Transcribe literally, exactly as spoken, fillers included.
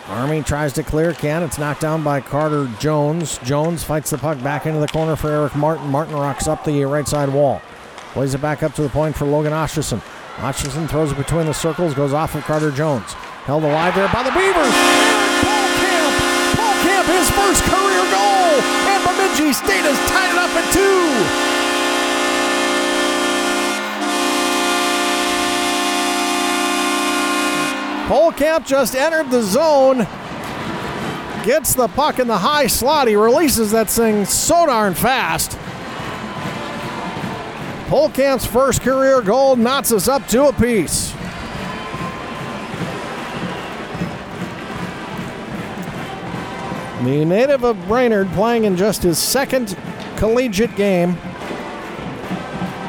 Army tries to clear, can. It's knocked down by Carter Jones. Jones fights the puck back into the corner for Eric Martin. Martin rocks up the right side wall. Plays it back up to the point for Logan Osterson. Osterson throws it between the circles, goes off of Carter Jones. Held alive there by the Beavers. Paul Camp! Paul Camp, his first career goal! And Bemidji State has tied it up at two! Polkamp just entered the zone, gets the puck in the high slot. He releases that thing so darn fast. Polkamp's first career goal knots us up two apiece. The native of Brainerd playing in just his second collegiate game.